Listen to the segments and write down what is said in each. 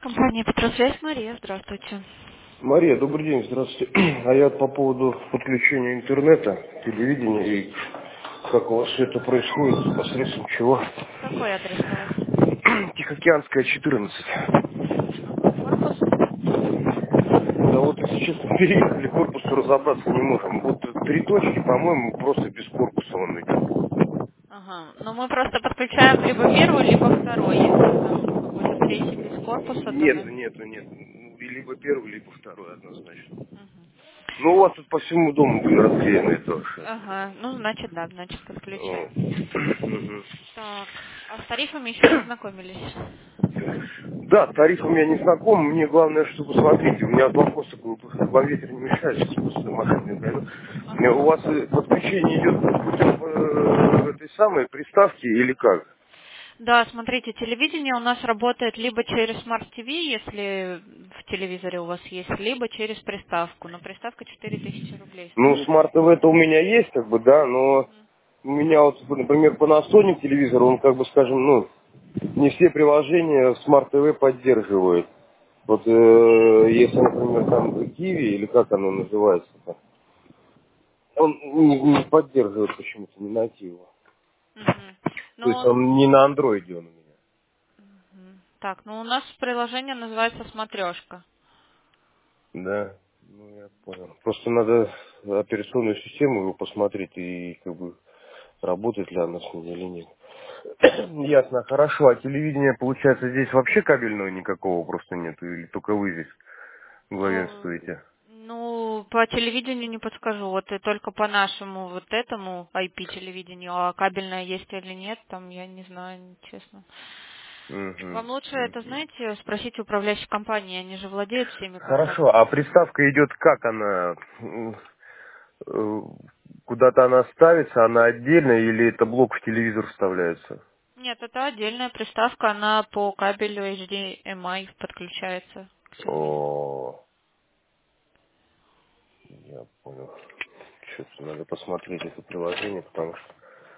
Компания «Петросвязь», Мария, здравствуйте. Мария, добрый день, здравствуйте. А я по поводу подключения интернета, телевидения и как у вас все это происходит, посредством чего? Какой адрес у вас? Тихоокеанская, 14. Какой корпус? Да вот, если честно, переехали, корпус разобраться не можем. Вот три точки, по-моему, просто без корпуса он идет. Ага, ну мы просто подключаем либо первый, либо второй. Если там какой-то третий без корпуса, то... Нет, нет, нет. Ну, и либо первый, либо второй однозначно. Мгм. Ну, у вас тут по всему дому были расклеены это вообще. Ага, ну значит да, значит подключаем. Вот. Мгм. Так, а с тарифами еще не знакомились? Да, тарифом я не знаком. Мне главное, что посмотрите. У меня вопрос такой, вам ветер не мешает, сейчас просто машину пойду. Ага. У вас подключение идет путем этой самой приставки или как? Да, смотрите, телевидение у нас работает либо через Smart TV, если в телевизоре у вас есть, либо через приставку. Но приставка 4000 рублей Ну, стоит. смарт ТВ это у меня есть, как бы, да, но у меня вот, например, Panasonic телевизор, он, как бы, скажем, ну, не все приложения Smart TV поддерживает. Вот если, например, там Киви, или как оно называется, он не поддерживает почему-то, не найти его. Мгм. То есть Ну, он не на андроиде он у меня. так, ну у нас приложение называется «Смотрешка». Да, ну я понял. Просто надо операционную систему его посмотреть и как бы работает ли она с ней или нет. Ясно, хорошо. А телевидение, получается, здесь вообще кабельного никакого просто нету, или только вы здесь главенствуете? Ну, по телевидению не подскажу. Вот и только по нашему вот этому IP-телевидению, а кабельное есть или нет, там я не знаю, честно. Угу, Вам лучше это, угу. знаете, спросить управляющей компании, они же владеют всеми Хорошо, контактами. а приставка идет как она? Э, Куда-то она ставится, она отдельно, или это блок в телевизор вставляется? Нет, это отдельная приставка, она по кабелю HDMI подключается к телевизору. О, я понял. Что-то надо посмотреть это приложение, потому что,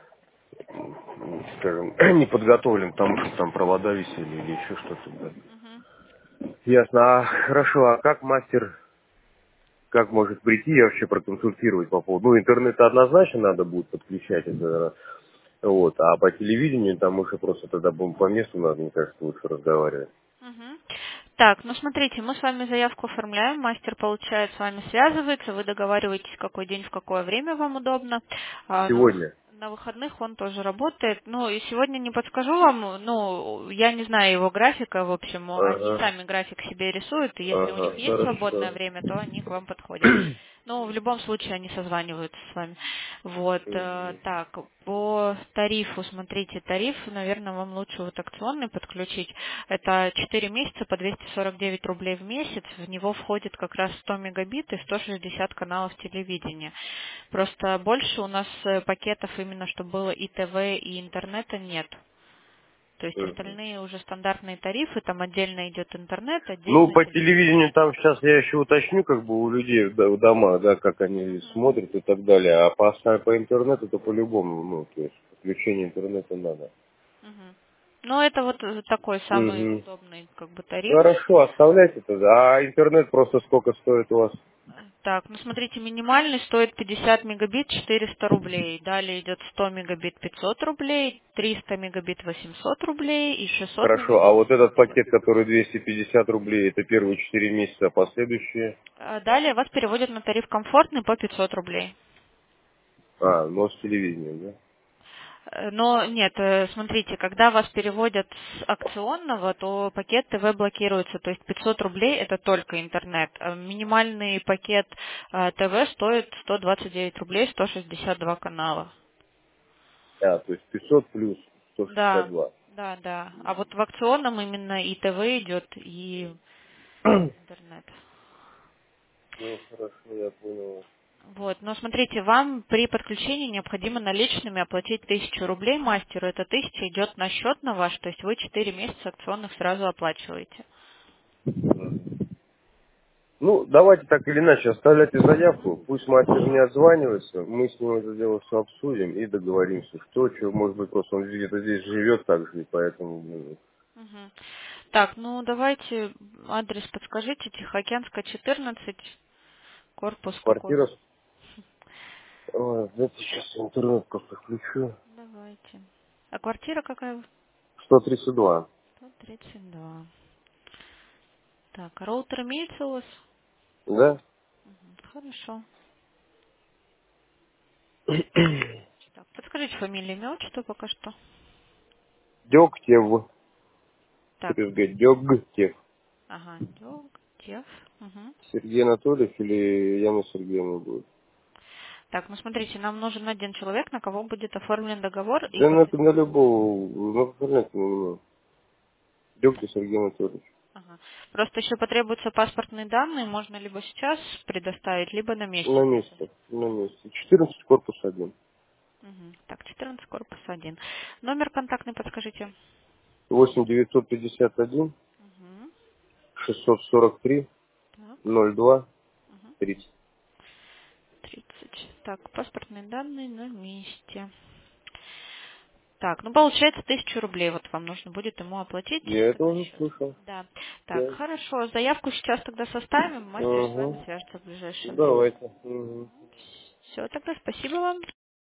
скажем, не подготовлен к тому, что там провода висели или еще что-то. Да. Мгм. Ясно. А хорошо, а как мастер, как может прийти и вообще проконсультировать по поводу... Ну, интернет однозначно надо будет подключать, это, вот, а по телевидению там уже просто тогда будем по месту надо, мне кажется, лучше разговаривать. Мгм. Так, ну смотрите, мы с вами заявку оформляем, мастер получает, с вами связывается, вы договариваетесь, какой день, в какое время вам удобно. Сегодня. На выходных он тоже работает. Ну и сегодня не подскажу вам, ну, я не знаю его графика, в общем, они Ага, сами график себе рисуют, и если у них ага, есть свободное хорошо. время, то они к вам подходят. Ну, в любом случае они созваниваются с вами. Вот, Мгм. так, по тарифу, смотрите, тариф, наверное, вам лучше вот акционный подключить. Это 4 месяца по 249 рублей в месяц. В него входит как раз 100 мегабит и 160 каналов телевидения. Просто больше у нас пакетов именно, чтобы было и ТВ, и интернета нет. То есть Мгм. остальные уже стандартные тарифы, там отдельно идет интернет, Ну, отдельно по телевидение. телевидению там сейчас я еще уточню, как бы у людей в домах, да, как они смотрят и так далее. А по интернету то по-любому, ну, то есть подключение интернета надо. Мгм. Ну, это вот такой самый Угу. удобный как бы тариф. Хорошо, оставляйте тогда. А интернет просто сколько стоит у вас? Так, ну смотрите, минимальный стоит 50 мегабит 400 рублей. Далее идет 100 мегабит 500 рублей, 300 мегабит 800 рублей и 600 Хорошо, а мегабит вот этот 700. пакет, который 250 рублей, это первые 4 месяца, а последующие? Далее вас переводят на тариф комфортный по 500 рублей. А, но с телевидением, да? Но нет, смотрите, когда вас переводят с акционного, то пакет ТВ блокируется, то есть 500 рублей это только интернет. Минимальный пакет ТВ стоит 129 рублей, 162 канала. А, то есть 500 плюс Да, 162. да, да. А вот в акционном именно и ТВ идет, и интернет. Ну, хорошо, я понял. Вот, но смотрите, вам при подключении необходимо наличными оплатить 1000 рублей мастеру. Эта 1000 идет на счет на ваш, то есть вы 4 месяца акционных сразу оплачиваете. Ну, давайте так или иначе, оставляйте заявку, пусть мастер не отзванивается, мы с ним это дело все обсудим и договоримся, что, может быть, просто он где-то здесь живет так же, и поэтому... Мгм. Так, ну давайте адрес подскажите. Тихоокеанская, 14, корпус какой? Квартира. Ой, знаете, сейчас интернет просто включу. Давайте. А квартира какая? 132. 132. Так, а роутер имеется у вас? Да? Хорошо. Так, подскажите фамилию, имя, отчество пока что. Дегтев. Так, Через Дегтев. ага, Дегтев. Угу. Сергей Анатольевич или Яна Сергеевна будет? Так, ну смотрите, нам нужен один человек, на кого будет оформлен договор и Да на любого, ну, понятно, ну, Дегтев Сергей Анатольевич. ага. Просто еще потребуются паспортные данные, можно либо сейчас предоставить, либо на месте На месте, предоставить. на месте. 14 корпус 1. Мгм. Так, 14, корпус 1. Номер контактный подскажите. 8 951 Угу. 643 Так, 02 угу. 30. 30. Так, паспортные данные на месте. Так, ну получается 1000 рублей. Вот вам нужно будет ему оплатить Я это на уже счет. слышал. Да. Так, Да. хорошо. Заявку сейчас тогда составим. Мастер с вами Угу. свяжется в ближайшее время. Давайте. Угу. Все, тогда спасибо вам.